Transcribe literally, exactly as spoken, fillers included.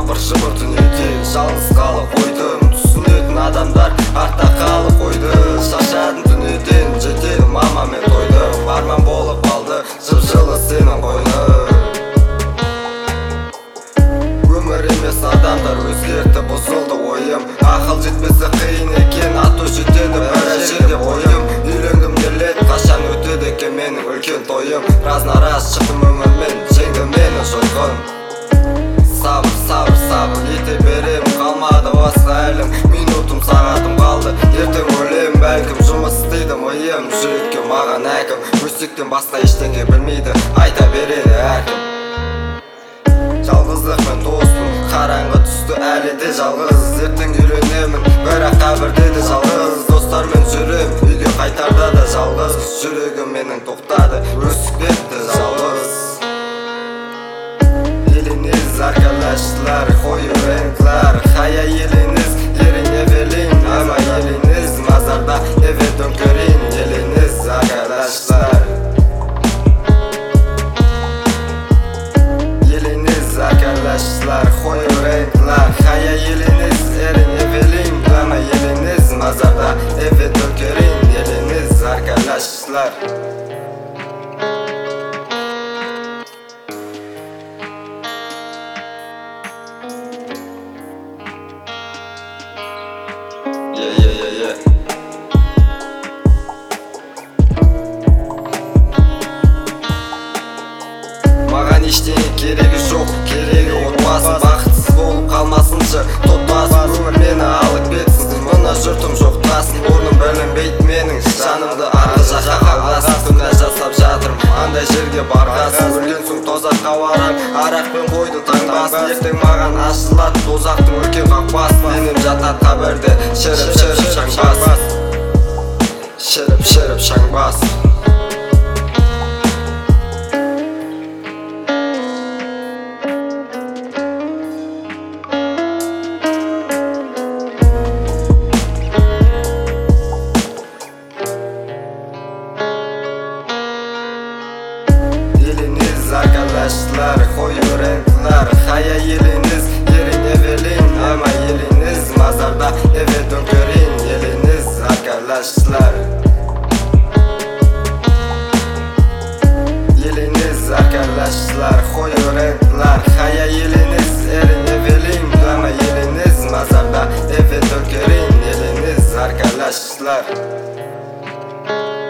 абыржып түнеде жалғыз қалып қойдым. Түсінетін адамдар артта қалып қойды. Шаршадым дүниеден жетеді мамамен тойды. Арман болып қалды жып-жылы сенің қойның. Өмір емес адамдар өзгерді бұзылды ойым. Ақыл жетпесі қиын екен ату жетеді бір жерде ойым. Үйлендім дерлет қашан өтеді екен менің үлкен тойым. Разна-раз шықтым өмірмен жеңді мені жойқын. Сабыр сабыр сабыр ете берем қалмады осы әлім. Минутым сағатым қалды ертең өлем бәлкім. Жұмыс істейді миым жүрекке маған әкім. Өстіктен басқа ештеңе білмейді айта береді әркім. Жалғыздықпен тостым қараңғы түсті әлі де жалғыз. Ертең үйленемін бірақ қабірде де жалғыз. Достармен жүрем үйге қайтарда да жалғыз. Жүрегім менің тоқтады өстікте жалғыз. Елiniz arkadaşlar koyu renkler. Haya eliniz yerine verin ama eliniz mazarda eve dönkerin. Eliniz arkadaşlar. Eliniz arkadaşlar koyu renkler. Haya eliniz yerine verin ama eliniz mazarda eve dönkerin. Eliniz arkadaşlar. Yeah, yeah, yeah, yeah. Маған ештеңе керегі жоқ, керегі отбасы. Бақытсыз болып қалмасыншы тотбасын. Өмір мені алып кетсін, мына жұртым жоқтасын. Орным білінбейді менің, жанымды арғы жаққа қалғасын. Күнә жасап жатырмын, андай жерге барғасын. Өлген соң тозаққа барам, арақпен қойды таңбасын. Ертең маған ашылады тозақтың үлкен қақпасы. Денем жатады қабірде, шіріп-шіріп шаңбас. Шіріп-шіріп шаңбас. Eliniz arkadaşlar koyu renkler. Haya eliniz yerine verin ama eliniz mazarda eve dönkerin. Eliniz arkadaşlar. Eliniz arkadaşlar koyu renkler. Haya eliniz yerine verin ama eliniz mazarda eve dönkerin. Eliniz arkadaşlar.